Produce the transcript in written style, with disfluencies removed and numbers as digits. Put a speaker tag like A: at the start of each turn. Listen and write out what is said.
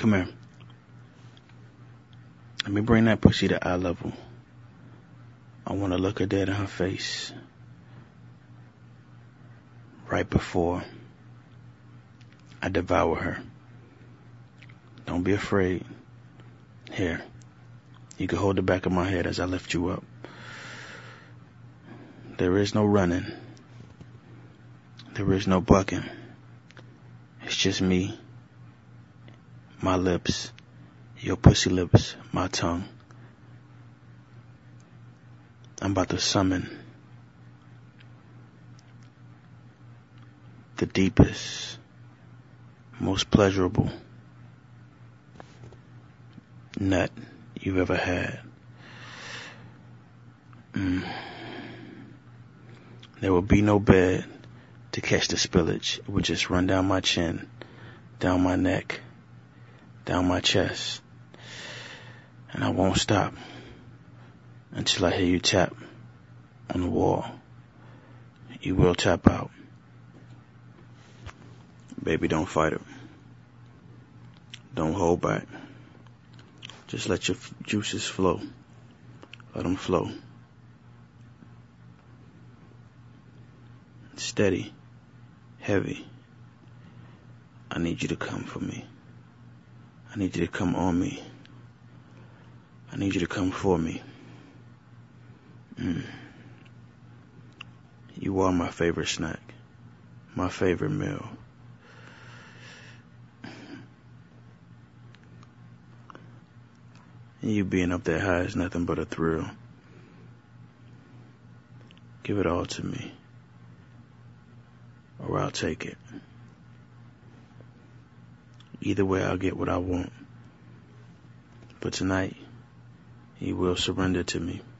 A: Come here. Let me bring that pussy to eye level. I want to look her dead in her face. Right before I devour her. Don't be afraid. Here. You can hold the back of my head as I lift you up. There is no running. There is no bucking. It's just me, my lips, your pussy lips, my tongue. I'm about to summon the deepest, most pleasurable nut you've ever had. There will be no bed to catch the spillage. It would just run down my chin, down my neck, down my chest. And I won't stop until I hear you tap on the wall. You will tap out. Baby, don't fight it. Don't hold back. Just let your juices flow. Let them flow. Steady. Heavy. I need you to come for me. I need you to come on me. I need you to come for me. You are my favorite snack. My favorite meal. You being up that high is nothing but a thrill. Give it all to me, or I'll take it. Either way, I'll get what I want. But tonight, you will surrender to me.